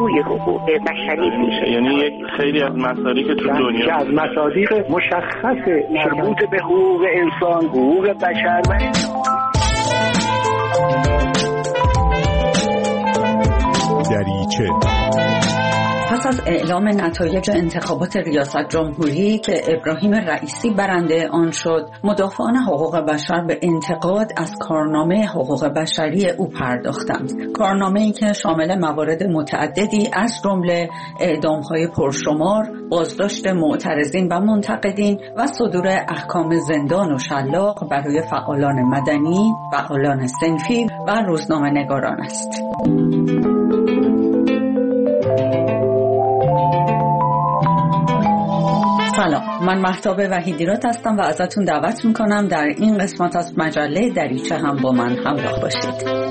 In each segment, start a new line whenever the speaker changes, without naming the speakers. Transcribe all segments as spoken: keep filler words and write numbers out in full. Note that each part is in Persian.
روی حقوق بشری پیش.
یعنی یک خیلی از مسائلی که تو دنیا
از مصادیق مشخص مربوط به حقوق انسان، حقوق بشر و
دریچه.
پس از اعلام نتایج انتخابات ریاست جمهوری که ابراهیم رئیسی برنده آن شد، مدافعان حقوق بشر به انتقاد از کارنامه حقوق بشری او پرداختند. کارنامه‌ای که شامل موارد متعددی از جمله اعدام‌های پرشمار، بازداشت معترضین و منتقدین و صدور احکام زندان و شلاق برای فعالان مدنی، فعالان صنفی و روزنامه‌نگاران است. سلام، من مهتاب وحیدیراد هستم و ازتون دعوت میکنم در این قسمت از مجله دریچه هم با من همراه باشید.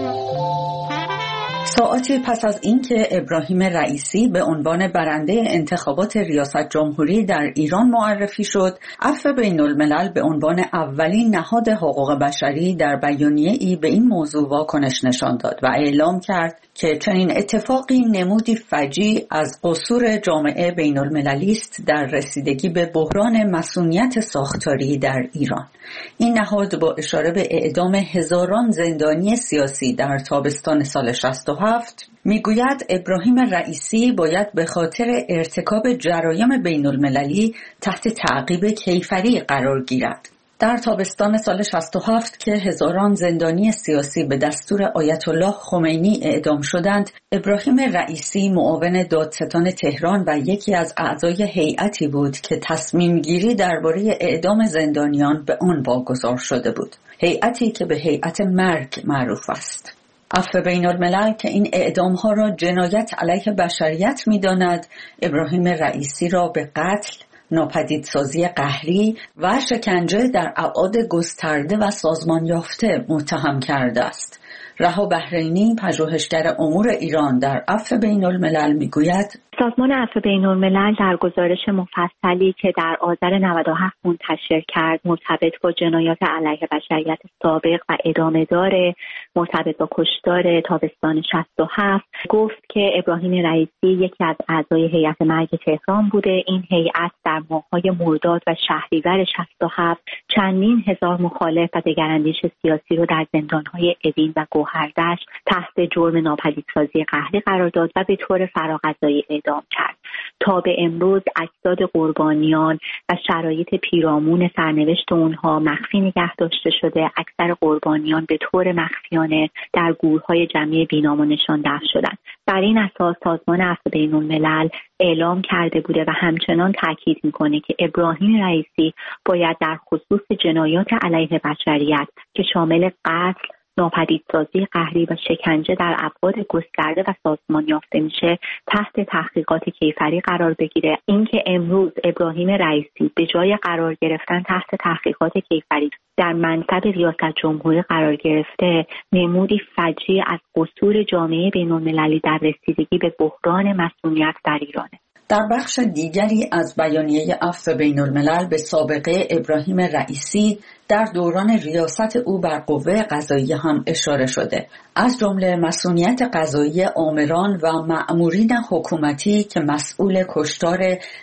ساعتی پس از اینکه ابراهیم رئیسی به عنوان برنده انتخابات ریاست جمهوری در ایران معرفی شد، عفو بین الملل به عنوان اولین نهاد حقوق بشری در بیانیه‌ای به این موضوع واکنش نشان داد و اعلام کرد که چنین اتفاقی نمودی فجیع از قصور جامعه بین المللی است در رسیدگی به بحران مصونیت ساختاری در ایران. این نهاد با اشاره به اعدام هزاران زندانی سیاسی در تابستان سال شصت و هفت میگوید ابراهیم رئیسی باید به خاطر ارتکاب جرایم بین المللی تحت تعقیب کیفری قرار گیرد. در تابستان سال شصت و هفت که هزاران زندانی سیاسی به دستور آیت الله خمینی اعدام شدند، ابراهیم رئیسی معاون دادستان تهران و یکی از اعضای هیئتی بود که تصمیم گیری درباره اعدام زندانیان به آن واگذار شده بود. هیئتی که به هیئت مرگ معروف است. عفو بین الملل که این اعدام‌ها را جنایت علیه بشریت می‌داند، ابراهیم رئیسی را به قتل، ناپدیدسازی قهری و شکنجه در ابعاد گسترده و سازمان یافته متهم کرده است. رها بحرینی، پژوهشگر امور ایران در عفو بین الملل میگوید
سازمان عفو بین الملل در گزارش مفصلی که در آذر نود و هفت منتشر کرد مرتبط با جنایات علیه بشریت سابق و ادامه داره مرتبط با کشتار تابستان شصت و هفت گفت که ابراهیم رئیسی یکی از اعضای هیئت مرگ تهران بوده. این هیئت در ماه‌های مرداد و شهریور شصت و هفت چندین هزار مخالف و دگراندیش سیاسی رو در زندان‌های اوین و گوهردشت تحت جرم ناپدیدسازی قهری قرار داد و به طور فراقضایی اعدام کرد. تا به امروز اجساد قربانیان و شرایط پیرامون سرنوشت اونها مخفی نگه داشته شده. اکثر قربانیان به طور مخفیانه در گورهای جمعی بینام و نشان دفن شدند. بر این اساس سازمان عفو بین الملل اعلام کرده بوده و همچنان تاکید میکنه که ابراهیم رئیسی باید در خصوص جنایات علیه بشریت که شامل قتل، ناپدیدسازی قهری و شکنجه در ابعاد گسترده و سازمان یافته میشه تحت تحقیقات کیفری قرار بگیره. اینکه امروز ابراهیم رئیسی به جای قرار گرفتن تحت تحقیقات کیفری در منصب ریاست جمهوری قرار گرفته نمودی فجیع از قصور جامعه بین‌المللی در رسیدگی به بحران مصونیت در ایرانه.
در بخش دیگری از بیانیه عفو بین الملل به سابقه ابراهیم رئیسی در دوران ریاست او بر قوه قضاییه هم اشاره شده، از جمله مصونیت قضایی آمران و مأمورین حکومتی که مسئول کشتار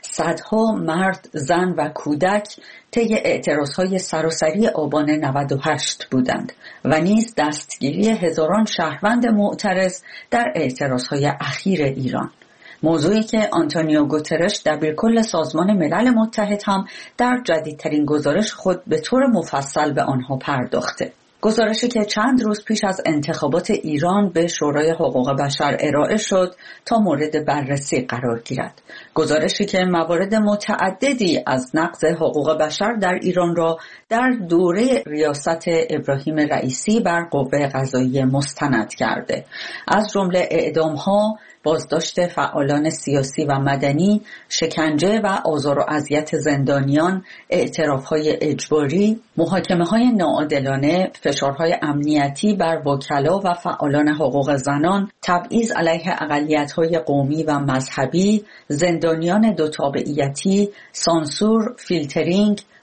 صدها مرد، زن و کودک طی اعتراضهای سراسری آبان نود و هشت بودند و نیز دستگیری هزاران شهروند معترض در اعتراضهای اخیر ایران. موضوعی که آنتونیو گوترش دبیرکل سازمان ملل متحد هم در جدیدترین گزارش خود به طور مفصل به آنها پرداخته. گزارشی که چند روز پیش از انتخابات ایران به شورای حقوق بشر ارائه شد تا مورد بررسی قرار گیرد. گزارشی که موارد متعددی از نقض حقوق بشر در ایران را در دوره ریاست ابراهیم رئیسی بر قوه قضاییه مستند کرده، از جمله اعدام‌ها، بازداشت فعالان سیاسی و مدنی، شکنجه و آزار و اذیت زندانیان، اعتراف‌های اجباری، محاکمه‌های ناعادلانه، فشارهای امنیتی بر وکلا و فعالان حقوق زنان، تبعیض علیه اقلیت‌های قومی و مذهبی، زندانیان دو تابعیتی، سانسور، فیلترینگ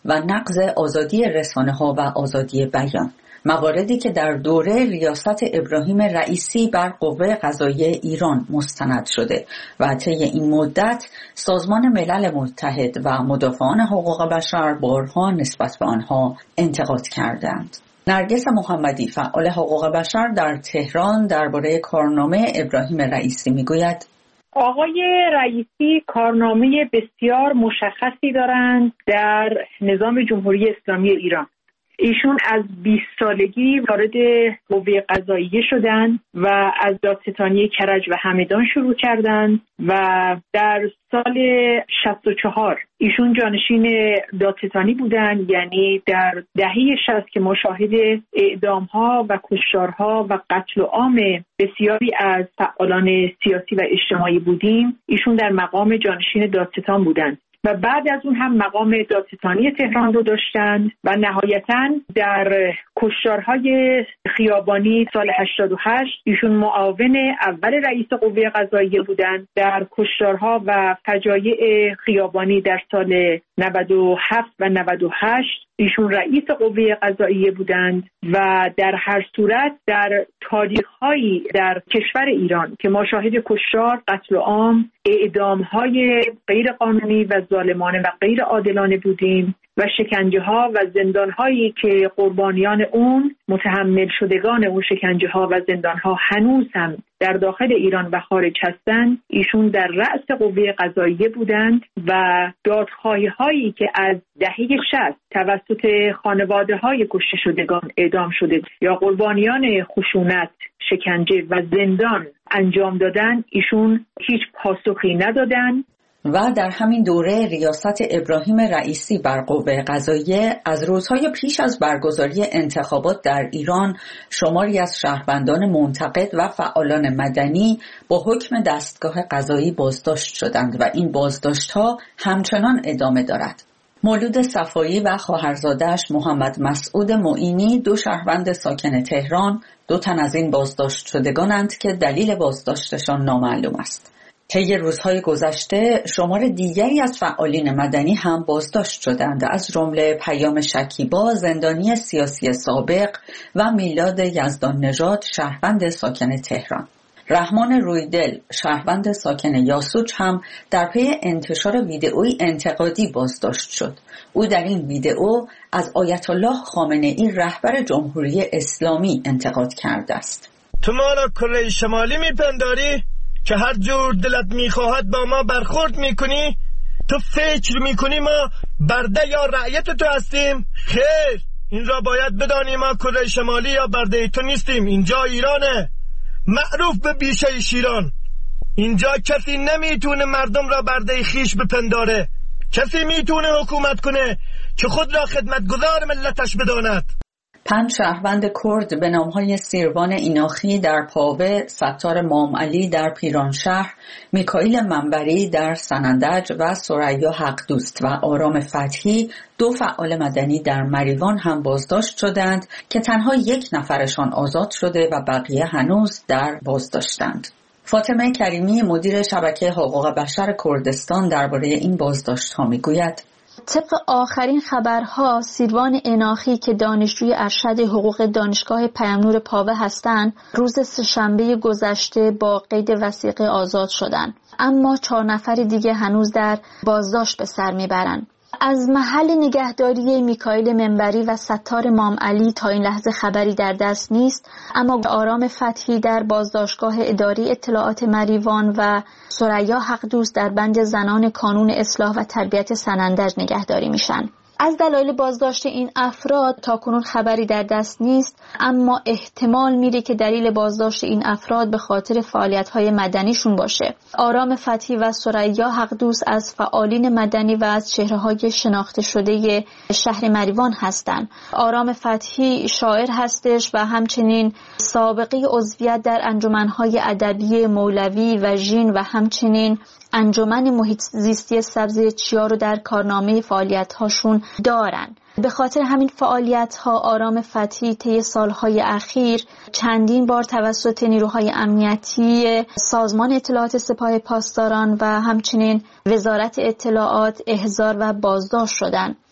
و نقض آزادی رسانه‌ها و آزادی بیان، مواردی که در دوره ریاست ابراهیم رئیسی بر قوه قضاییه ایران مستند شده و طی این مدت سازمان ملل متحد و مدافعان حقوق بشر بارها نسبت به آنها انتقاد کردند. نرگس محمدی، فعال حقوق بشر در تهران، درباره کارنامه ابراهیم رئیسی میگوید:
آقای رئیسی کارنامه بسیار مشخصی دارند در نظام جمهوری اسلامی ایران. ایشون از بیست سالگی وارد قوه قضاییه شدند و از دادستانی کرج و همدان شروع کردند و در سال شصت و چهار ایشون جانشین دادستانی بودند، یعنی در دهه شصت که ما شاهد اعدام‌ها و کشتارها و قتل عام بسیاری از فعالان سیاسی و اجتماعی بودیم، ایشون در مقام جانشین دادستان بودند و بعد از اون هم مقام دادستانی تهران رو داشتند و نهایتاً در کشتارهای خیابانی سال هشتاد و هشت ایشون معاون اول رئیس قوه قضاییه بودند. در کشتارها و فجایع خیابانی در سال نود و هفت و نود و هشت ایشون رئیس قوه قضاییه بودند و در هر صورت در تاریخ‌هایی در کشور ایران که ما شاهد کشتار، قتل عام، اعدام‌های غیرقانونی و ظالمانه و غیر عادلانه بودیم و شکنجه‌ها و زندان‌هایی که قربانیان اون، متحمل شدگان اون شکنجه‌ها و زندان‌ها هنوز هم در داخل ایران و خارج هستند، ایشون در رأس قوه قضاییه بودند و دادخواهی‌هایی که از دهه شصت توسط خانواده‌های کشته شدگان اعدام شده یا قربانیان خشونت، شکنجه و زندان انجام دادن، ایشون هیچ پاسخی ندادند.
و در همین دوره ریاست ابراهیم رئیسی بر قوه قضاییه از روزهای پیش از برگزاری انتخابات در ایران شماری از شهروندان منتقد و فعالان مدنی با حکم دستگاه قضایی بازداشت شدند و این بازداشت‌ها همچنان ادامه دارد. مولود صفایی و خواهرزاده‌اش محمد مسعود معینی، دو شهروند ساکن تهران، دو تن از این بازداشت شدگانند که دلیل بازداشتشان نامعلوم است. طی روزهای گذشته شمار دیگری از فعالین مدنی هم بازداشت شدند، از جمله پیام شکیبا، زندانی سیاسی سابق، و میلاد یزدان نژاد، شهروند ساکن تهران. رحمان رویدل، شهروند ساکن یاسوج، هم در پی انتشار ویدئویی انتقادی بازداشت شد. او در این ویدئو از آیت الله خامنه‌ای، رهبر جمهوری اسلامی، انتقاد کرده است.
تو ما را کره شمالی میپنداری که هر جور دلت میخواهد با ما برخورد میکنی؟ تو فکر میکنی ما برده یا رعیت تو هستیم؟ خیر، این را باید بدانی ما کره شمالی یا برده تو نیستیم. اینجا ایرانه، معروف به بیشه شیران. اینجا کسی نمیتونه مردم را برده خیش بپنداره. کسی میتونه حکومت کنه که خود را خدمتگزار ملتش بداند.
پنج شهروند کرد به نامهای سیروان ایناخی در پاوه، ستار مامعلی در پیرانشهر، میکائیل منبری در سنندج و ثریا حقدوست و آرام فتحی، دو فعال مدنی در مریوان هم بازداشت شدند که تنها یک نفرشان آزاد شده و بقیه هنوز در بازداشتند. فاطمه کریمی، مدیر شبکه حقوق بشر کردستان، درباره این بازداشت‌ها میگوید:
طبق آخرین خبرها، سیروان ایناخی که دانشجوی ارشد حقوق دانشگاه پیام‌نور پاوه هستند، روز سه‌شنبه گذشته با قید وثیقه آزاد شدند، اما چهار نفر دیگه هنوز در بازداشت به سر میبرند. از محل نگهداری میکائیل منبری و ستار مامعلی تا این لحظه خبری در دست نیست، اما آرام فتحی در بازداشتگاه اداری اطلاعات مریوان و ثریا حقدوست در بند زنان کانون اصلاح و تربیت سنندج نگهداری میشن. از دلایل بازداشت این افراد تاکنون خبری در دست نیست، اما احتمال میره که دلیل بازداشت این افراد به خاطر فعالیت‌های مدنیشون باشه. آرام فتحی و ثریا حقدوست از فعالین مدنی و از چهره‌های شناخته شده شهر مریوان هستند. آرام فتحی شاعر هستش و همچنین سابقه عضویت در انجمن‌های ادبی مولوی و ژین و همچنین انجمن محیط زیستی سبز چیا رو در کارنامه فعالیت‌هاشون دارن. به خاطر همین فعالیت‌ها آرام فتحی طی سالهای اخیر چندین بار توسط نیروهای امنیتی سازمان اطلاعات سپاه پاسداران و همچنین وزارت اطلاعات احضار و بازداشت شدند.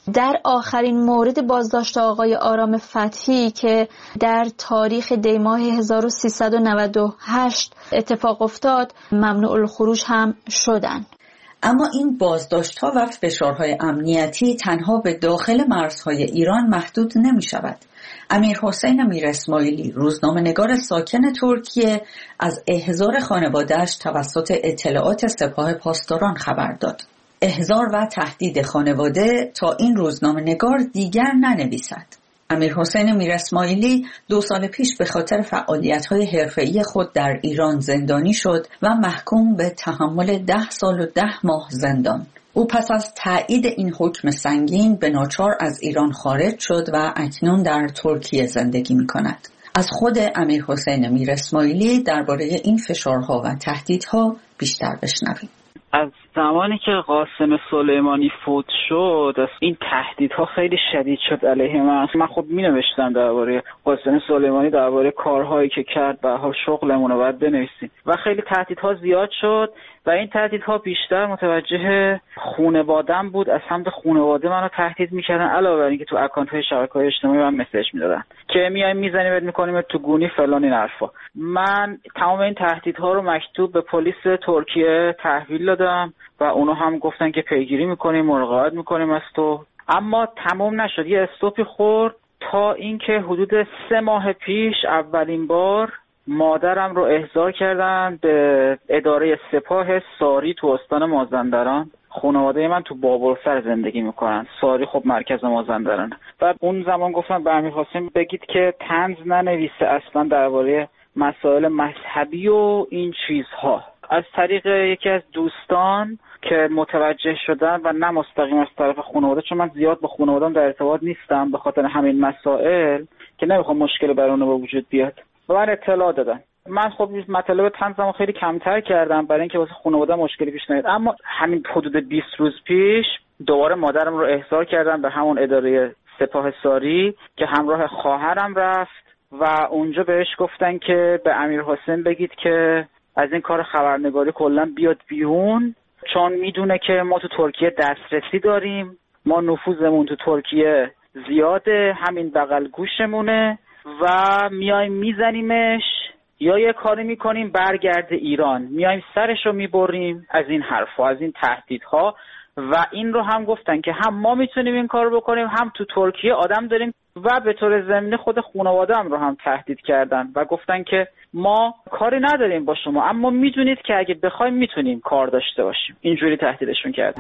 در آخرین مورد بازداشت آقای آرام فتحی که در تاریخ دی ماه هزار و سیصد و نود و هشت اتفاق افتاد ممنوع الخروج هم شدن.
اما این بازداشت‌ها و فشارهای امنیتی تنها به داخل مرزهای ایران محدود نمی شود. امیر حسین میر اسماعیلی، روزنامه‌نگار ساکن ترکیه، از احضار خانواده‌اش توسط اطلاعات سپاه پاسداران خبر داد. احضار و تهدید خانواده تا این روزنامه‌نگار دیگر ننویسد. امیر حسین میر اسماعیلی دو سال پیش به خاطر فعالیت‌های حرفه‌ای خود در ایران زندانی شد و محکوم به تحمل ده سال و ده ماه زندان. او پس از تایید این حکم سنگین به ناچار از ایران خارج شد و اکنون در ترکیه زندگی می‌کند. از خود امیر حسین میر اسماعیلی درباره این فشارها و تهدیدها بیشتر بشنویم.
از زمانی که قاسم سلیمانی فوت شد از این تهدیدها خیلی شدید شد علیه من. من خب می نوشتم درباره قاسم سلیمانی، درباره کارهایی که کرد، به هر شغلمون رو باید بنویسیم و خیلی تهدیدها زیاد شد و این تهدیدها بیشتر متوجه خانواده‌ام بود. از سمت خانواده منو تهدید می‌کردن، علاوه بر اینکه تو اکانت‌های شبکه‌های اجتماعی من مسیج می‌دادن که میایم میزنیمت می‌کنیم تو گونی فلان این حرفا. من تمام این تهدیدها رو مکتوب به پلیس ترکیه تحویل دادم و اونا هم گفتن که پیگیری می‌کنیم، مراقبت می‌کنیم از تو. اما تمام نشد، یه استوپی خورد تا اینکه حدود سه ماه پیش اولین بار مادرم رو احضار کردن به اداره سپاه ساری تو استان مازندران. خانواده من تو بابلسر زندگی میکنن. ساری خب مرکز مازندران. و اون زمان گفتم به امیر حسین بگید که طنز ننویسه اصلا درباره مسائل مذهبی و این چیزها. از طریق یکی از دوستان که متوجه شدن و نه مستقیم از طرف خانواده، چون من زیاد با خانواده‌ام در ارتباط نیستم به خاطر همین مسائل که نمیخوام مشکل برای اونها به وجود بیاد، و من اطلاع دادن. من خب مطالب طنزمو خیلی کمتر کردم برای اینکه واسه خانواده مشکلی پیش نیاد. اما همین حدود بیست روز پیش دوباره مادرم رو احضار کردن به همون اداره سپاه ساری که همراه خواهرم رفت و اونجا بهش گفتن که به امیر حسین بگید که از این کار خبرنگاری کلا بیاد بیرون، چون میدونه که ما تو ترکیه دسترسی داریم، ما نفوذمون تو ترکیه زیاده، همین بغل گوشمونه و میایم میزنیمش یا یه کاری میکنیم برگرده ایران، میایم سرشو میبریم. از این حرفا، از این تهدیدها. و این رو هم گفتن که هم ما میتونیم این کار رو بکنیم، هم تو ترکیه آدم داریم. و به طور ضمنی خود خانواده هم رو هم تهدید کردن و گفتن که ما کاری نداریم با شما، اما میدونید که اگه بخوایم میتونیم کار داشته باشیم. اینجوری تهدیدشون کردن.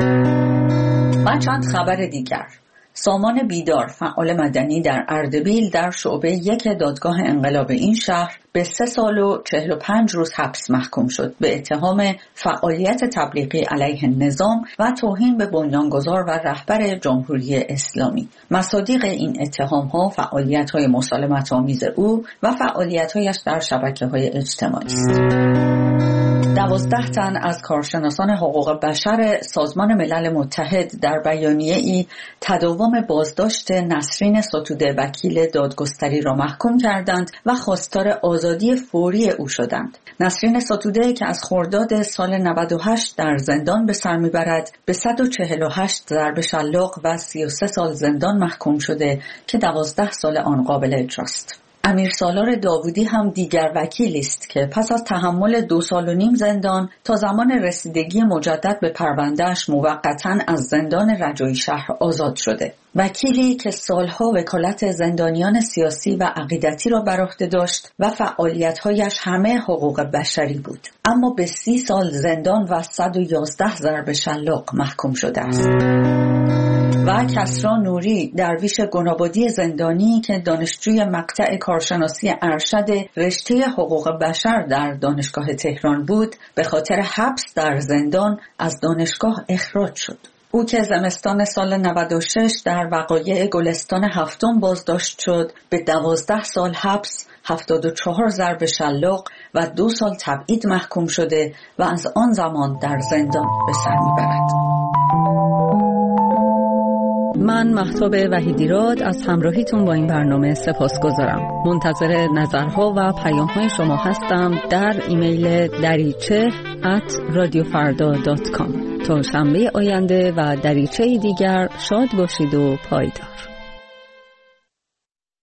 و چند خبر دیگر. سامان بیدار، فعال مدنی در اردبیل، در شعبه یک دادگاه انقلاب این شهر به سه سال و چهل و پنج روز حبس محکوم شد به اتهام فعالیت تبلیغی علیه نظام و توهین به بنیانگذار و رهبر جمهوری اسلامی. مصادیق این اتهام‌ها فعالیت‌های مسالمت‌آمیز او و فعالیت‌هایش در شبکه‌های اجتماعی است. دوازده تن از کارشناسان حقوق بشر سازمان ملل متحد در بیانیه‌ای تداوم بازداشت نسرین ستوده وکیل دادگستری را محکوم کردند و خواستار آزادی فوری او شدند. نسرین ستوده که از خرداد سال نود و هشت در زندان به سر میبرد، به صد و چهل و هشت ضرب شلاق و سی و سه سال زندان محکوم شده که دوازده سال آن قابل اجراست. امیر سالار داوودی هم دیگر وکیلی است که پس از تحمل دو سال و نیم زندان تا زمان رسیدگی مجدد به پروندهش موقتاً از زندان رجایی شهر آزاد شده. وکیلی که سالها وکالت زندانیان سیاسی و عقیدتی را بر عهده داشت و فعالیت‌هایش همه حقوق بشری بود، اما به سی سال زندان و صد و یازده ضرب شلاق محکوم شده است. و کسری نوری، درویش گنابادی زندانی که دانشجوی مقطع کارشناسی ارشد رشته حقوق بشر در دانشگاه تهران بود، به خاطر حبس در زندان از دانشگاه اخراج شد. او که زمستان سال نود و شش در وقایع گلستان هفتم بازداشت شد، به دوازده سال حبس، هفتاد و چهار ضرب شلاق و دو سال تبعید محکوم شده و از آن زمان در زندان به سر میبرد. من مهتاب وحیدیراد از همراهیتون با این برنامه سپاسگزارم. منتظر نظرها و پیام‌های شما هستم در ایمیل دریچه ات رادیو فردا دات کام.
تا شنبه آینده و دریچه دیگر شاد باشید و پایدار.